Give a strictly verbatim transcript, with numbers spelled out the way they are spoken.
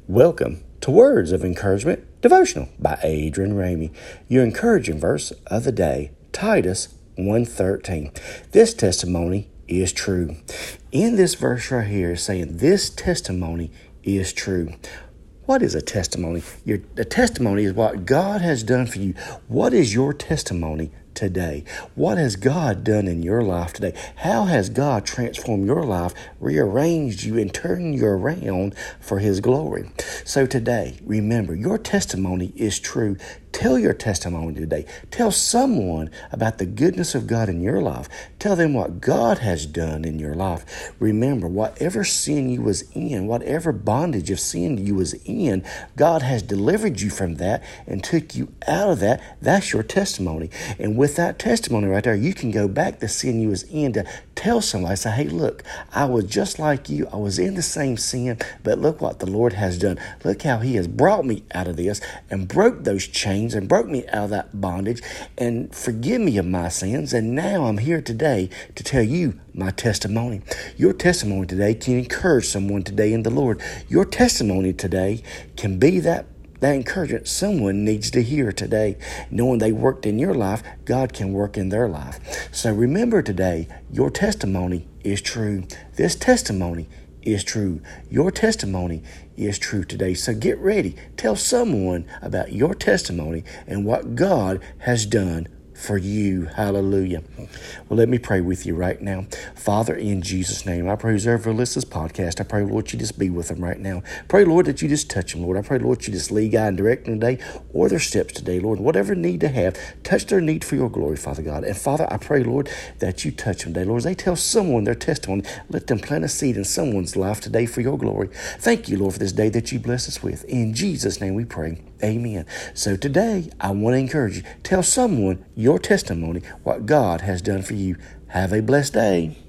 Welcome to Words of Encouragement Devotional by Adrian Ramey. Your encouraging verse of the day, Titus one thirteen. This testimony is true. In this verse right here is saying this testimony is true. What is a testimony? Your a testimony is what God has done for you. What is your testimony today? What has God done in your life today? How has God transformed your life, rearranged you, and turned you around for His glory? So today, remember, your testimony is true. Tell your testimony today. Tell someone about the goodness of God in your life. Tell them what God has done in your life. Remember, whatever sin you was in, whatever bondage of sin you was in, God has delivered you from that and took you out of that. That's your testimony. And with that testimony right there, you can go back to sin you was in to tell somebody, say, hey, look, I was just like you. I was in the same sin, but look what the Lord has done. Look how He has brought me out of this and broke those chains and broke me out of that bondage and forgive me of my sins. And now I'm here today to tell you my testimony. Your testimony today can encourage someone today in the Lord. Your testimony today can be that That encouragement someone needs to hear today. Knowing they worked in your life, God can work in their life. So remember today, your testimony is true. This testimony is true. Your testimony is true today. So get ready. Tell someone about your testimony and what God has done for you. Hallelujah. Well, let me pray with you right now. Father, in Jesus' name, I pray whoever listens to this podcast, I pray, Lord, you just be with them right now. Pray, Lord, that you just touch them, Lord. I pray, Lord, you just lead, guide, and direct them today or their steps today, Lord. Whatever need they have, touch their need for your glory, Father God. And Father, I pray, Lord, that you touch them today, Lord. As they tell someone their testimony, let them plant a seed in someone's life today for your glory. Thank you, Lord, for this day that you bless us with. In Jesus' name we pray. Amen. So today, I want to encourage you. Tell someone your testimony, what God has done for you. Have a blessed day.